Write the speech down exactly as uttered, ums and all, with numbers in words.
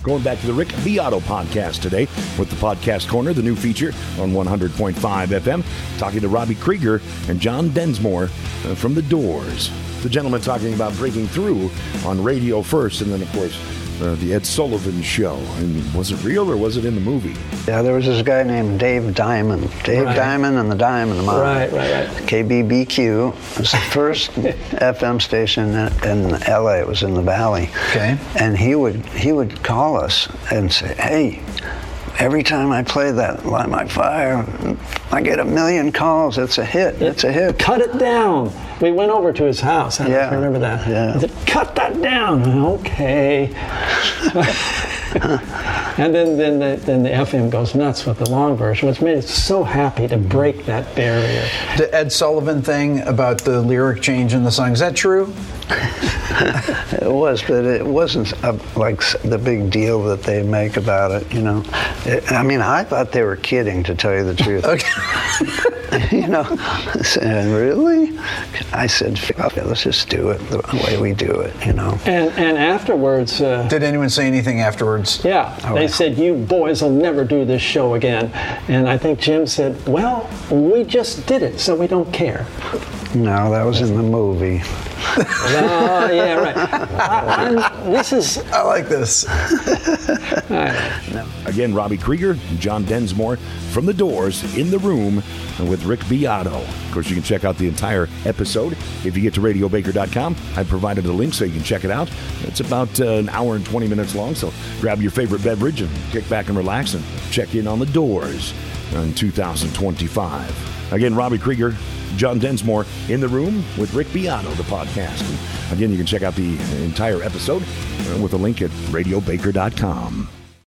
Going back to the Rick Beato podcast today with the Podcast Corner, the new feature on one hundred point five F M, talking to Robbie Krieger and John Densmore uh, from The Doors. The gentleman talking about breaking through on radio first, and then, of course, uh, the Ed Sullivan Show. And was it real or was it in the movie? Yeah, there was this guy named Dave Diamond. Dave Right. Diamond and the Diamond Mine. Right, right, right. K B B Q was the first F M station in, in L A. It was in the Valley. Okay. And he would he would call us and say, "Hey, every time I play that Light My Fire, I get a million calls. It's a hit. It's a hit." Cut it down. We went over to his house. I Yeah. remember that. Yeah. He said, cut that down. Okay. And then, then, the, then the F M goes nuts with the long version, which made us so happy to break that barrier. The Ed Sullivan thing about the lyric change in the song, is that true? It was, but it wasn't uh, like s- the big deal that they make about it, you know. It, I mean, I thought they were kidding, to tell you the truth. Okay. You know, and really? I said, okay, let's just do it the way we do it, you know. And, and afterwards, uh, Did anyone say anything afterwards? yeah, Oh, they yeah. said, you boys will never do this show again. And I think Jim said, well, we just did it, so we don't care. No, that was in the movie. Oh, yeah, right. I, I'm- this is, I like this. Again, Robbie Krieger and John Densmore from The Doors in the room with Rick Beato. Of course, you can check out the entire episode if you get to radio baker dot com. I provided a link so you can check it out. It's about uh, an hour and twenty minutes long, so grab your favorite beverage and kick back and relax and check in on The Doors in two thousand twenty-five. Again, Robbie Krieger, John Densmore in the room with Rick Beato, the podcast. And again, you can check out the entire episode uh, with a link at radio baker dot com.